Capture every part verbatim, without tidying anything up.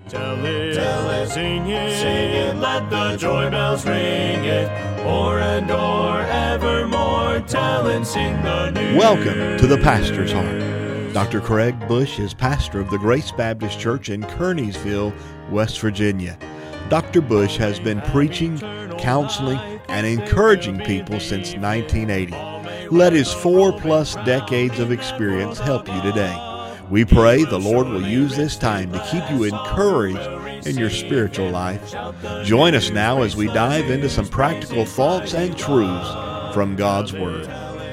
Tell it, tell it, sing it, sing it, let the joy bells ring it, o'er and o'er evermore, tell and sing the news. Welcome to the Pastor's Heart. Doctor Craig Bush is pastor of the Grace Baptist Church in Kearneysville, West Virginia. Doctor Bush has been preaching, counseling, and encouraging people since nineteen eighty. Let his four-plus decades of experience help you today. We pray the Lord will use this time to keep you encouraged in your spiritual life. Join us now as we dive into some practical thoughts and truths from God's Word.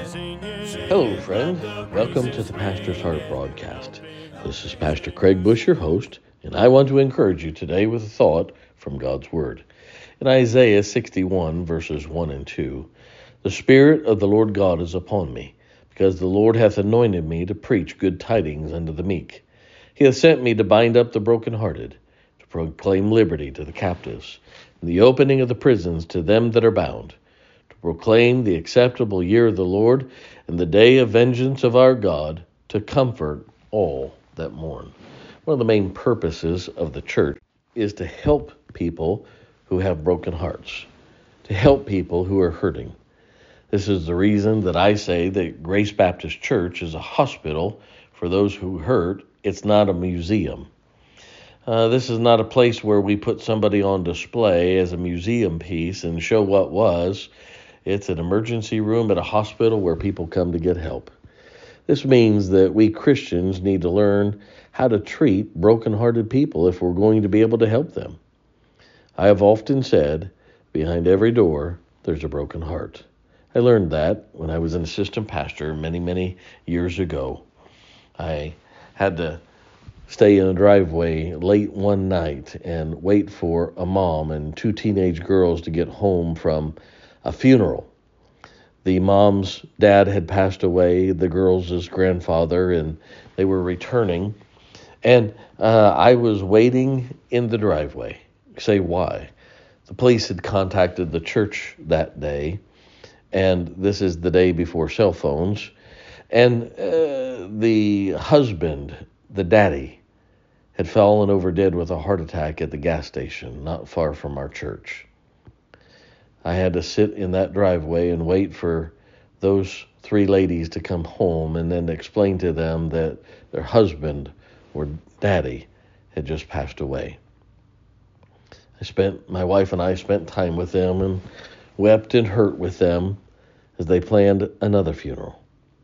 Hello, friend. Welcome to the Pastor's Heart broadcast. This is Pastor Craig Bush, your host, and I want to encourage you today with a thought from God's Word. In Isaiah sixty-one, verses one and two, "The Spirit of the Lord God is upon me, because the Lord hath anointed me to preach good tidings unto the meek. He hath sent me to bind up the brokenhearted, to proclaim liberty to the captives, and the opening of the prisons to them that are bound, to proclaim the acceptable year of the Lord, and the day of vengeance of our God, to comfort all that mourn." One of the main purposes of the church is to help people who have broken hearts, to help people who are hurting. This is the reason that I say that Grace Baptist Church is a hospital for those who hurt. It's not a museum. Uh, this is not a place where we put somebody on display as a museum piece and show what was. It's an emergency room at a hospital where people come to get help. This means that we Christians need to learn how to treat brokenhearted people if we're going to be able to help them. I have often said, behind every door, there's a broken heart. I learned that when I was an assistant pastor many, many years ago. I had to stay in a driveway late one night and wait for a mom and two teenage girls to get home from a funeral. The mom's dad had passed away, the girls' grandfather, and they were returning. And uh, I was waiting in the driveway. Say why? The police had contacted the church that day, and this is the day before cell phones, and uh, the husband, the daddy, had fallen over dead with a heart attack at the gas station not far from our church. I had to sit in that driveway and wait for those three ladies to come home and then explain to them that their husband or daddy had just passed away. I spent, my wife and I spent time with them and wept and hurt with them as they planned another funeral.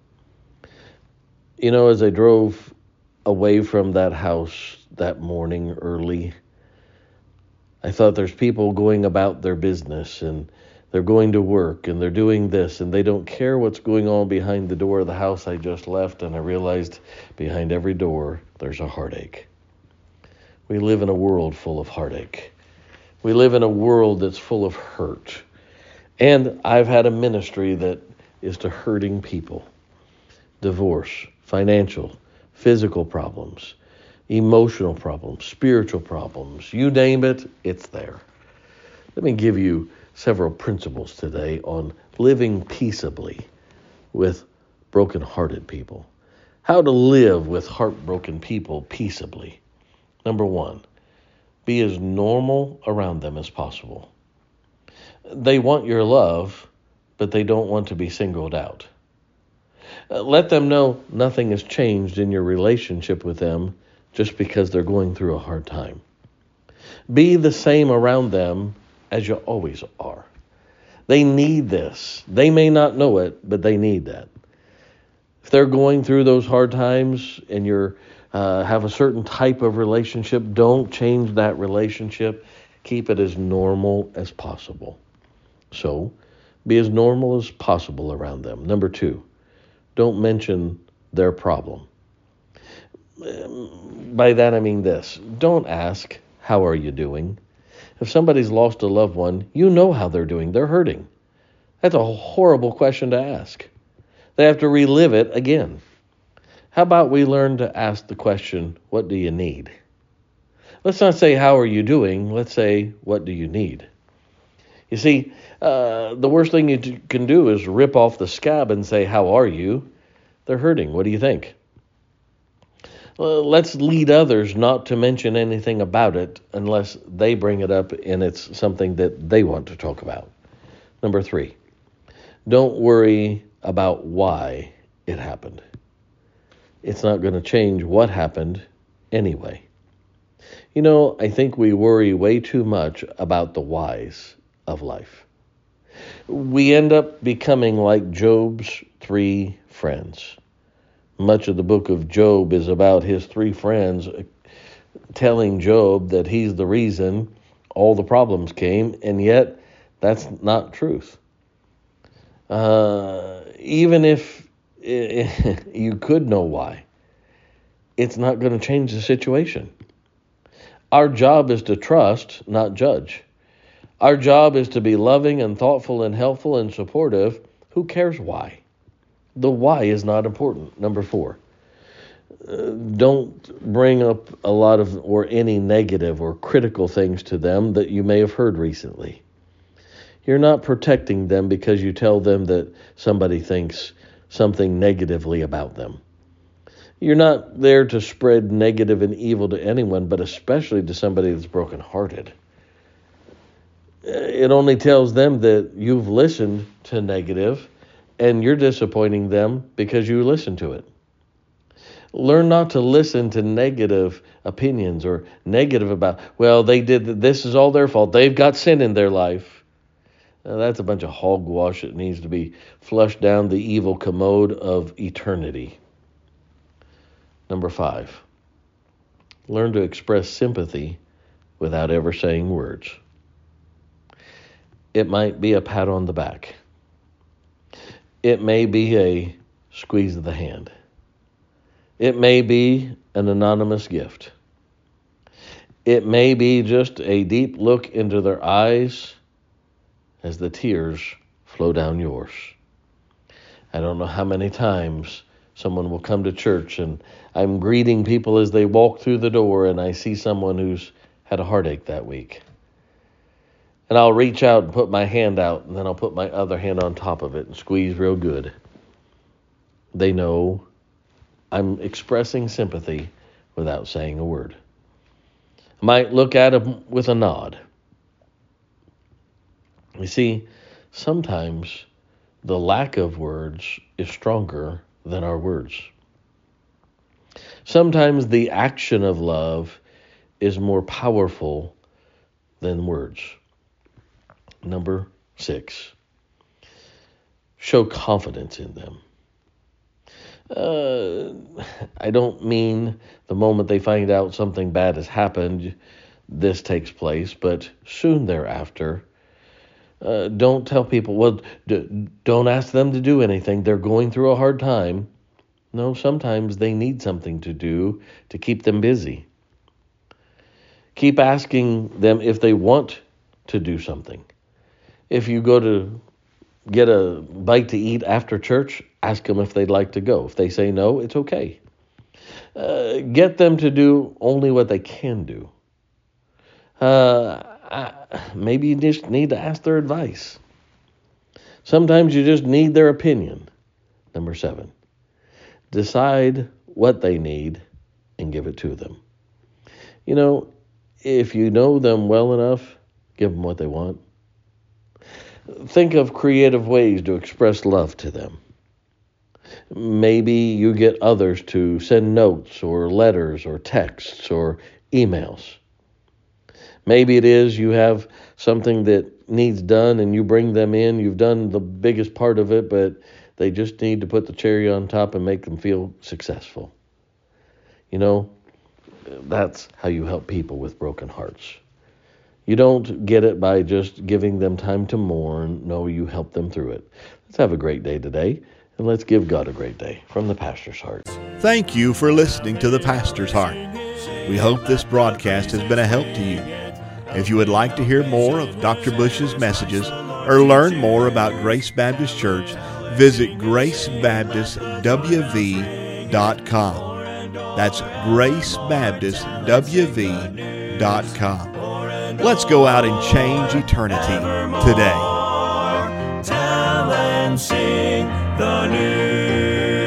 You know, as I drove away from that house that morning early, I thought there's people going about their business and they're going to work and they're doing this and they don't care what's going on behind the door of the house I just left, and I realized behind every door there's a heartache. We live in a world full of heartache. We live in a world that's full of hurt. And I've had a ministry that is to hurting people. Divorce, financial, physical problems, emotional problems, spiritual problems. You name it, it's there. Let me give you several principles today on living peaceably with broken-hearted people. How to live with heartbroken people peaceably. Number one, be as normal around them as possible. They want your love, but they don't want to be singled out. Uh, let them know nothing has changed in your relationship with them just because they're going through a hard time. Be the same around them as you always are. They need this. They may not know it, but they need that. If they're going through those hard times and you're uh, have a certain type of relationship, don't change that relationship. Keep it as normal as possible. So, be as normal as possible around them. Number two, don't mention their problem. By that I mean this. Don't ask, how are you doing? If somebody's lost a loved one, you know how they're doing. They're hurting. That's a horrible question to ask. They have to relive it again. How about we learn to ask the question, what do you need? Let's not say, how are you doing? Let's say, what do you need? You see, uh, the worst thing you t- can do is rip off the scab and say, how are you? They're hurting. What do you think? Uh, let's lead others not to mention anything about it unless they bring it up and it's something that they want to talk about. Number three, don't worry about why it happened. It's not going to change what happened anyway. You know, I think we worry way too much about the whys of life. We end up becoming like Job's three friends. Much of the book of Job is about his three friends telling Job that he's the reason all the problems came, and yet that's not truth. Uh, even if you could know why, it's not going to change the situation. Our job is to trust, not judge. Our job is to be loving and thoughtful and helpful and supportive. Who cares why? The why is not important. Number four, uh, don't bring up a lot of or any negative or critical things to them that you may have heard recently. You're not protecting them because you tell them that somebody thinks something negatively about them. You're not there to spread negative and evil to anyone, but especially to somebody that's brokenhearted. It only tells them that you've listened to negative and you're disappointing them because you listen to it. Learn not to listen to negative opinions or negative about, well, they did, this is all their fault. They've got sin in their life. Now, that's a bunch of hogwash that needs to be flushed down the evil commode of eternity. Number five, learn to express sympathy without ever saying words. It might be a pat on the back. It may be a squeeze of the hand. It may be an anonymous gift. It may be just a deep look into their eyes as the tears flow down yours. I don't know how many times someone will come to church and I'm greeting people as they walk through the door and I see someone who's had a heartache that week. And I'll reach out and put my hand out, and then I'll put my other hand on top of it and squeeze real good. They know I'm expressing sympathy without saying a word. I might look at them with a nod. You see, sometimes the lack of words is stronger than our words. Sometimes the action of love is more powerful than words. Number six, show confidence in them. Uh, I don't mean the moment they find out something bad has happened, this takes place, but soon thereafter. Uh, don't tell people, well, d- don't ask them to do anything. They're going through a hard time. No, sometimes they need something to do to keep them busy. Keep asking them if they want to do something. If you go to get a bite to eat after church, ask them if they'd like to go. If they say no, it's okay. Uh, get them to do only what they can do. Uh, I, maybe you just need to ask their advice. Sometimes you just need their opinion. Number seven, decide what they need and give it to them. You know, if you know them well enough, give them what they want. Think of creative ways to express love to them. Maybe you get others to send notes or letters or texts or emails. Maybe it is you have something that needs done and you bring them in. You've done the biggest part of it, but they just need to put the cherry on top and make them feel successful. You know, that's how you help people with broken hearts. You don't get it by just giving them time to mourn. No, you help them through it. Let's have a great day today, and let's give God a great day from the Pastor's Heart. Thank you for listening to the Pastor's Heart. We hope this broadcast has been a help to you. If you would like to hear more of Doctor Bush's messages or learn more about Grace Baptist Church, visit grace baptist w v dot com. That's grace baptist w v dot com. Let's go out and change eternity today. Tell and sing the news.